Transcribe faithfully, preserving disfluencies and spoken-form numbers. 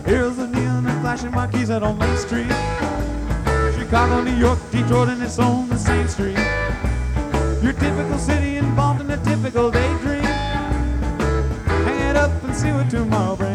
Here's the neon and flashing marquees out on Main Street. Chicago, New York, Detroit, and it's on the same street. Your typical city involved in a typical daydream. Hang it up and see what tomorrow brings.